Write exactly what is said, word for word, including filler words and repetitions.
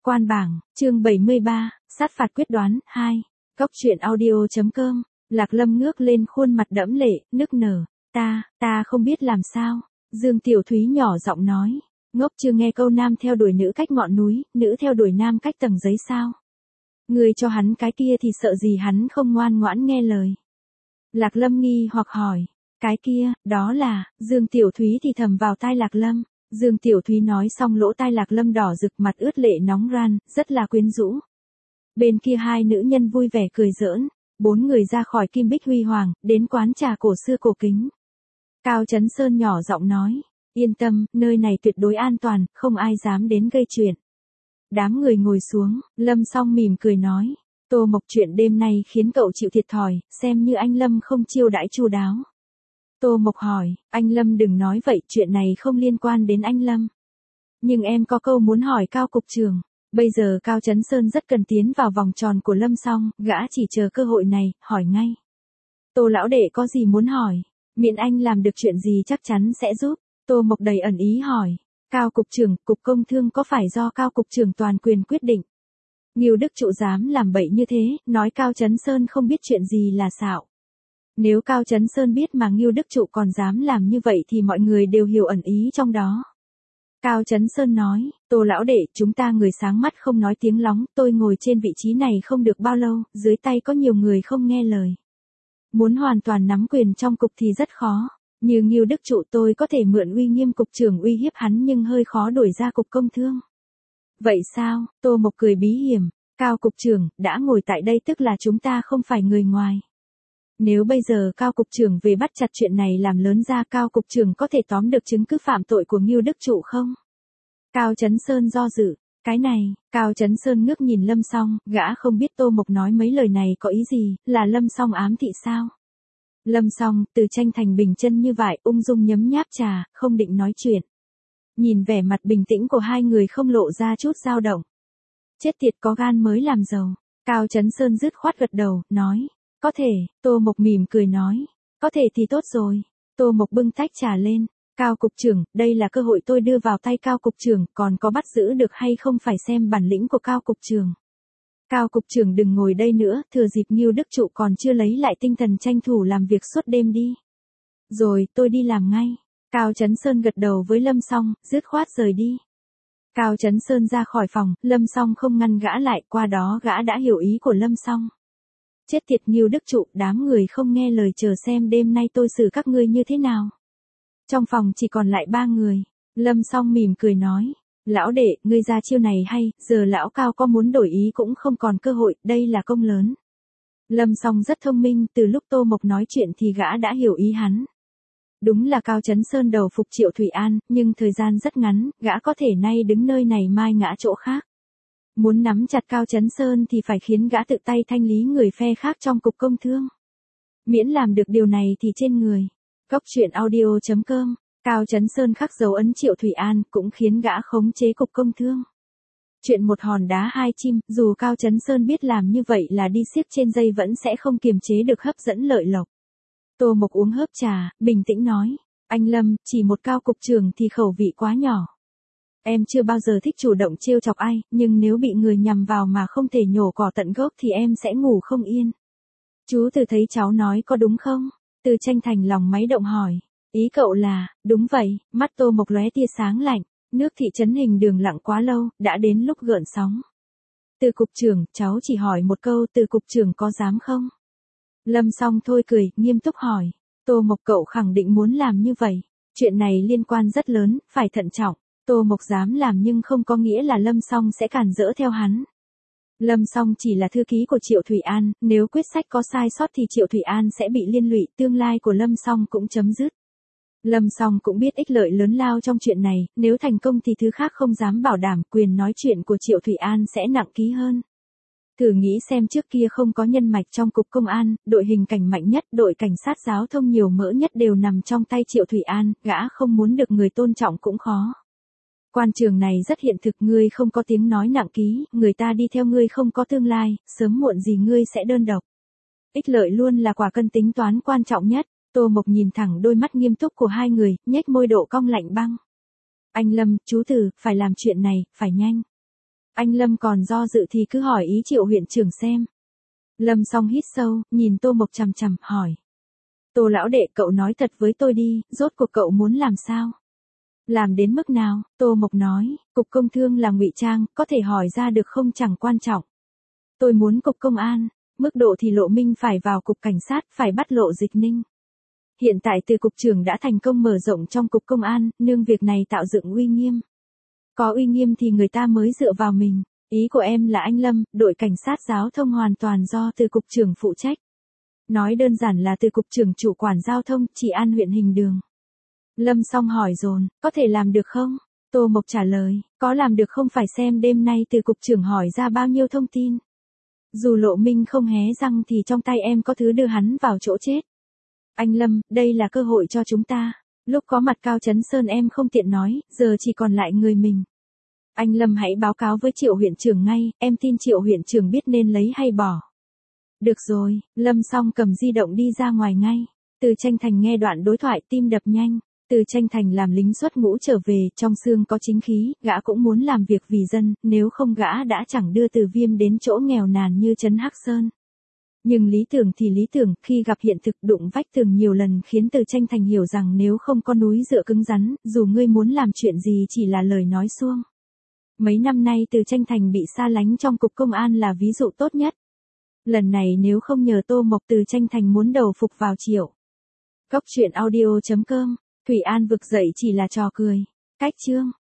Quan bảng, chương bảy mươi ba, sát phạt quyết đoán, hai. Góc truyện audio.com, Lạc Lâm ngước lên khuôn mặt đẫm lệ, nức nở. Ta, ta không biết làm sao. Dương Tiểu Thúy nhỏ giọng nói. Ngốc chưa nghe câu nam theo đuổi nữ cách ngọn núi, nữ theo đuổi nam cách tầng giấy sao? Người cho hắn cái kia thì sợ gì hắn không ngoan ngoãn nghe lời. Lạc Lâm nghi hoặc hỏi. Cái kia, đó là, Dương Tiểu Thúy thì thầm vào tai Lạc Lâm. Dương Tiểu Thúy nói xong lỗ tai Lạc Lâm đỏ rực, mặt ướt lệ nóng ran, rất là quyến rũ. Bên kia hai nữ nhân vui vẻ cười giỡn, bốn người ra khỏi Kim Bích Huy Hoàng, đến quán trà cổ xưa cổ kính. Cao Chấn Sơn nhỏ giọng nói, yên tâm, nơi này tuyệt đối an toàn, không ai dám đến gây chuyện. Đám người ngồi xuống, Lâm Song mỉm cười nói, Tô Mộc chuyện đêm nay khiến cậu chịu thiệt thòi, xem như anh Lâm không chiêu đãi chu đáo. Tô Mộc hỏi, anh Lâm đừng nói vậy, chuyện này không liên quan đến anh Lâm. Nhưng em có câu muốn hỏi Cao cục trưởng. Bây giờ Cao Chấn Sơn rất cần tiến vào vòng tròn của Lâm Song, gã chỉ chờ cơ hội này, hỏi ngay. Tô lão đệ có gì muốn hỏi, miễn anh làm được chuyện gì chắc chắn sẽ giúp. Tô Mộc đầy ẩn ý hỏi, Cao cục trưởng, cục công thương có phải do Cao cục trưởng toàn quyền quyết định? Ngưu Đức Trụ dám làm bậy như thế, nói Cao Chấn Sơn không biết chuyện gì là xạo. Nếu Cao Chấn Sơn biết mà Ngưu Đức Trụ còn dám làm như vậy thì mọi người đều hiểu ẩn ý trong đó. Cao Chấn Sơn nói, Tô lão đệ, chúng ta người sáng mắt không nói tiếng lóng, tôi ngồi trên vị trí này không được bao lâu, dưới tay có nhiều người không nghe lời. Muốn hoàn toàn nắm quyền trong cục thì rất khó, như Ngưu Đức Trụ tôi có thể mượn uy nghiêm cục trưởng uy hiếp hắn nhưng hơi khó đuổi ra cục công thương. Vậy sao? Tô Mộc cười bí hiểm, Cao cục trưởng, đã ngồi tại đây tức là chúng ta không phải người ngoài. Nếu bây giờ Cao cục trưởng về bắt chặt chuyện này làm lớn ra, Cao cục trưởng có thể tóm được chứng cứ phạm tội của Ngưu Đức Trụ không? Cao Chấn Sơn do dự, cái này, Cao Chấn Sơn ngước nhìn Lâm Song, gã không biết Tô Mộc nói mấy lời này có ý gì, là Lâm Song ám thị sao? Lâm Song, từ Tranh Thành bình chân như vậy, ung dung nhấm nháp trà, không định nói chuyện. Nhìn vẻ mặt bình tĩnh của hai người không lộ ra chút dao động. Chết tiệt có gan mới làm giàu. Cao Chấn Sơn dứt khoát gật đầu, nói. Có thể, Tô Mộc mỉm cười nói. Có thể thì tốt rồi. Tô Mộc bưng tách trà lên. Cao cục trưởng, đây là cơ hội tôi đưa vào tay Cao cục trưởng, còn có bắt giữ được hay không phải xem bản lĩnh của Cao cục trưởng. Cao cục trưởng đừng ngồi đây nữa, thừa dịp Ngưu Đức Trụ còn chưa lấy lại tinh thần tranh thủ làm việc suốt đêm đi. Rồi, tôi đi làm ngay. Cao Chấn Sơn gật đầu với Lâm Song, dứt khoát rời đi. Cao Chấn Sơn ra khỏi phòng, Lâm Song không ngăn gã lại, qua đó gã đã hiểu ý của Lâm Song. Chết tiệt Ngưu Đức Trụ, đám người không nghe lời, chờ xem đêm nay tôi xử các ngươi như thế nào. Trong phòng chỉ còn lại ba người, Lâm Song mỉm cười nói, lão đệ, ngươi ra chiêu này hay, giờ lão Cao có muốn đổi ý cũng không còn cơ hội, đây là công lớn. Lâm Song rất thông minh, từ lúc Tô Mộc nói chuyện thì gã đã hiểu ý hắn. Đúng là Cao Chấn Sơn đầu phục Triệu Thủy An, nhưng thời gian rất ngắn, gã có thể nay đứng nơi này mai ngã chỗ khác. Muốn nắm chặt Cao Chấn Sơn thì phải khiến gã tự tay thanh lý người phe khác trong cục công thương. Miễn làm được điều này thì trên người. Góc truyện audio.com, Cao Chấn Sơn khắc dấu ấn Triệu Thủy An cũng khiến gã khống chế cục công thương. Chuyện một hòn đá hai chim, dù Cao Chấn Sơn biết làm như vậy là đi xiếc trên dây vẫn sẽ không kiềm chế được hấp dẫn lợi lộc. Tô Mộc uống hớp trà, bình tĩnh nói, anh Lâm, chỉ một Cao cục trưởng thì khẩu vị quá nhỏ. Em chưa bao giờ thích chủ động trêu chọc ai, nhưng nếu bị người nhằm vào mà không thể nhổ cỏ tận gốc thì em sẽ ngủ không yên. Chú Từ thấy cháu nói có đúng không? Từ Tranh Thành lòng máy động hỏi. Ý cậu là, đúng vậy, mắt Tô Mộc lóe tia sáng lạnh, nước thị trấn Hình Đường lặng quá lâu, đã đến lúc gợn sóng. Từ cục trưởng, cháu chỉ hỏi một câu, Từ cục trưởng có dám không? Lâm Song thôi cười, nghiêm túc hỏi. Tô Mộc cậu khẳng định muốn làm như vậy. Chuyện này liên quan rất lớn, phải thận trọng. Tô Mộc dám làm nhưng không có nghĩa là Lâm Song sẽ cản rỡ theo hắn. Lâm Song chỉ là thư ký của Triệu Thủy An, nếu quyết sách có sai sót thì Triệu Thủy An sẽ bị liên lụy, tương lai của Lâm Song cũng chấm dứt. Lâm Song cũng biết ích lợi lớn lao trong chuyện này, nếu thành công thì thứ khác không dám bảo đảm, quyền nói chuyện của Triệu Thủy An sẽ nặng ký hơn. Thử nghĩ xem trước kia không có nhân mạch trong cục công an, đội hình cảnh mạnh nhất, đội cảnh sát giao thông nhiều mỡ nhất đều nằm trong tay Triệu Thủy An, gã không muốn được người tôn trọng cũng khó. Quan trường này rất hiện thực, ngươi không có tiếng nói nặng ký, người ta đi theo ngươi không có tương lai, sớm muộn gì ngươi sẽ đơn độc. Ích lợi luôn là quả cân tính toán quan trọng nhất. Tô Mộc nhìn thẳng đôi mắt nghiêm túc của hai người, nhếch môi độ cong lạnh băng. Anh Lâm, chú Từ, phải làm chuyện này, phải nhanh. Anh Lâm còn do dự thì cứ hỏi ý Triệu huyện trưởng xem. Lâm Song hít sâu, nhìn Tô Mộc chằm chằm, hỏi. Tô lão đệ, cậu nói thật với tôi đi, rốt cuộc cậu muốn làm sao? Làm đến mức nào? Tô Mộc nói, cục công thương là ngụy trang, có thể hỏi ra được không chẳng quan trọng. Tôi muốn cục công an, mức độ thì Lộ Minh phải vào cục cảnh sát, phải bắt Lộ Dịch Ninh. Hiện tại từ cục trưởng đã thành công mở rộng trong cục công an, nương việc này tạo dựng uy nghiêm. Có uy nghiêm thì người ta mới dựa vào mình. Ý của em là anh Lâm, đội cảnh sát giao thông hoàn toàn do từ cục trưởng phụ trách. Nói đơn giản là từ cục trưởng chủ quản giao thông, trị an huyện Hình Đường. Lâm Song hỏi dồn, có thể làm được không? Tô Mộc trả lời, có làm được không phải xem đêm nay từ cục trưởng hỏi ra bao nhiêu thông tin. Dù Lộ Minh không hé răng thì trong tay em có thứ đưa hắn vào chỗ chết. Anh Lâm, đây là cơ hội cho chúng ta. Lúc có mặt Cao Chấn Sơn em không tiện nói, giờ chỉ còn lại người mình. Anh Lâm hãy báo cáo với Triệu huyện trưởng ngay, em tin Triệu huyện trưởng biết nên lấy hay bỏ. Được rồi, Lâm Song cầm di động đi ra ngoài ngay. Từ Tranh Thành nghe đoạn đối thoại tim đập nhanh. Từ Tranh Thành làm lính xuất ngũ trở về, trong xương có chính khí, gã cũng muốn làm việc vì dân, nếu không gã đã chẳng đưa Từ Viêm đến chỗ nghèo nàn như trấn Hắc Sơn. Nhưng lý tưởng thì lý tưởng, khi gặp hiện thực đụng vách tường nhiều lần khiến Từ Tranh Thành hiểu rằng nếu không có núi dựa cứng rắn, dù ngươi muốn làm chuyện gì chỉ là lời nói suông. Mấy năm nay Từ Tranh Thành bị xa lánh trong cục công an là ví dụ tốt nhất. Lần này nếu không nhờ Tô Mộc, Từ Tranh Thành muốn đầu phục vào Triệu. Cốc truyện audio chấm com, Thủy An vực dậy chỉ là trò cười. Cách chương